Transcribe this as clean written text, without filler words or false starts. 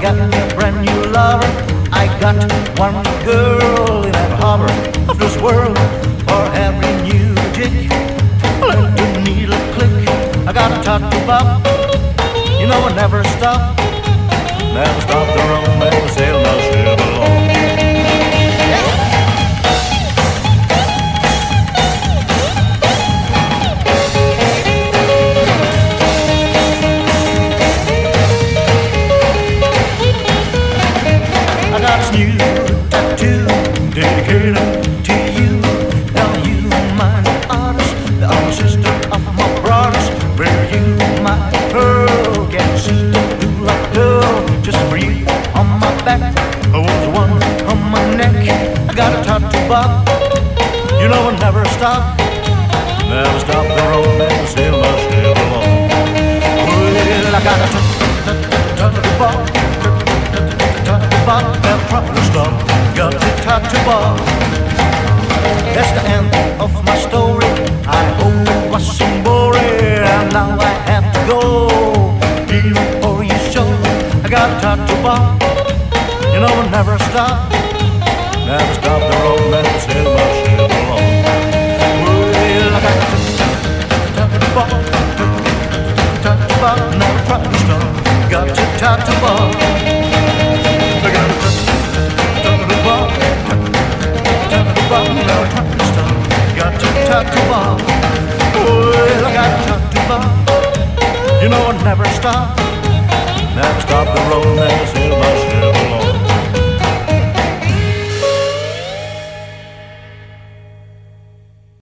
got me a brand new lover. I got one girl in that harbor of this world. For every new jig, let the needle click. I got a tattoo bob, you know I never stop. Never stop the road, never sail my ship alone. I got this new tattoo dedicated to you. Now you, my artist, the other sister of my brothers. Where you, my pearl, can see the blue like girl. Just for you, on my back, I was one on my neck. I got a tattoo bob, you know I never stop. Never stop the road, never sail my ship alone. Well, I got a tattoo bob, never proper stop. Got a tattoo bob. That's the end of my story. I hope it wasn't boring. And now I have to go. Even for your show, I got a tattoo bob. You know I never stop. Never stop the road, never sail my ship alone. Well, I got a tattoo bob, never proper stop. Got a tattoo bob. I got a tattoo bob, never proper stop. Got a tattoo bob. Well, I got a tattoo bob. You know I never stop. Never stop the road, never sail my ship.